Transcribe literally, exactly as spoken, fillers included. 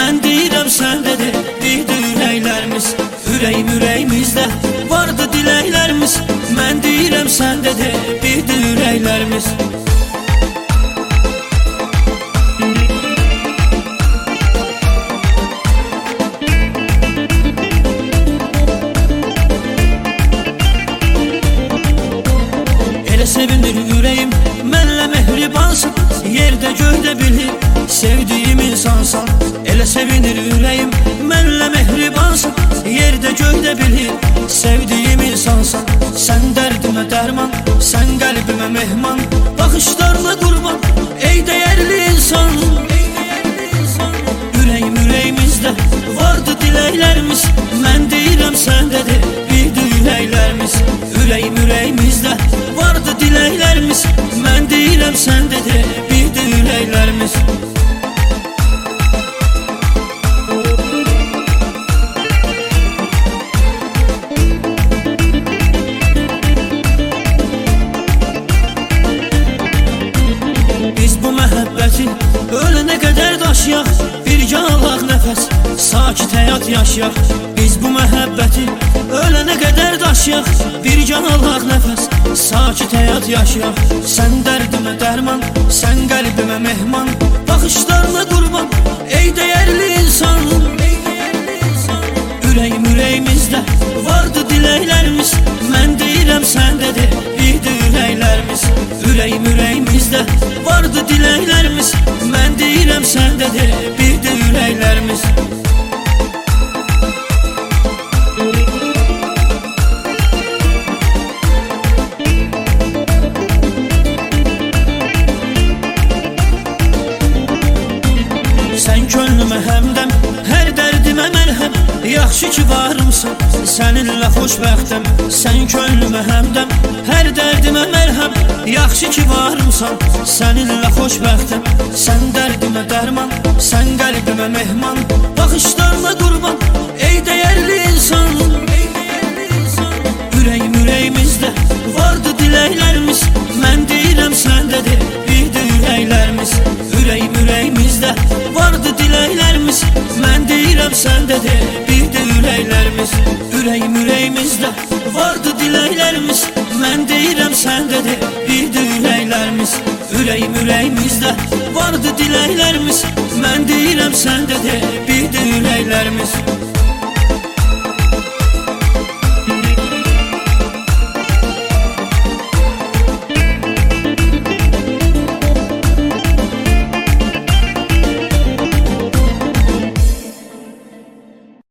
mən deyirəm səndədir bir ürəklərimiz. Ürəyim ürəyimizdə vardı diləklərimiz, mən deyirəm səndədir bir ürəklərimiz. Elə sevinir ürəyim mənlə mehribansın, yerdə göydə bilir sevdiyim insansan. Elə sevinir ürəyim mənlə mehribansın, yerdə göydə bilir sevdiyim insansan. Sən dərdimə dərman, sən qəlbimə mehman, baxışlarına qurban ey dəyərli insan. Ürəyim ürəyimizdə vardı diləklərimiz, mən deyirəm səndədir bir ürəklərimiz. Ürəyim ürəyimizdə vardı diləklərimiz, mən deyirəm səndədir bir ürəklərimiz. Biz bu məhəbbətin ölənə qədər daşıyaq, birgə alaq nəfəs, sakit həyat yaşayaq. Biz bu məhəbbətin ölənə qədər daşıyaq, birgə alaq nəfəs, sakit həyat yaşayaq. Sən dərdimə dərman, sən qəlbimə mehman, baxışlarına qurban ey dəyərli insan. Ürəyim ürəyimizdə vardı diləklərimiz, mən deyirəm səndədir bir ürəklərimiz. Ürəyim ürəyimizdə vardı diləklərimiz, mən deyirəm səndədir bir ürəklərimiz. Sən könlümə həmdəm, hər dərdimə məlhəm, yaxşı ki varımsan, səninlə xoşbəxtəm. Sən könlümə həmdəm, hər dərdimə məlhəm, yaxşı ki varımsan, səninlə xoşbəxtəm. Sən dərdimə dərman, sən qəlbimə mehman, baxışlarına qurban ey dəyərli insan. Ürəyim ürəyimizdə vardı diləklərimiz, mən deyirəm səndədir bir ürəklərimiz. Ürəyim ürəyimizdə vardı diləklərimiz, mən deyirəm səndədir bir ürəklərimiz. Ürəyim ürəyimizdə vardı diləklərimiz, mən deyirəm səndədir bir ürəklərimiz. Ürəyim ürəyimizdə vardı diləklərimiz, mən deyirəm səndədir bir ürəklərimiz.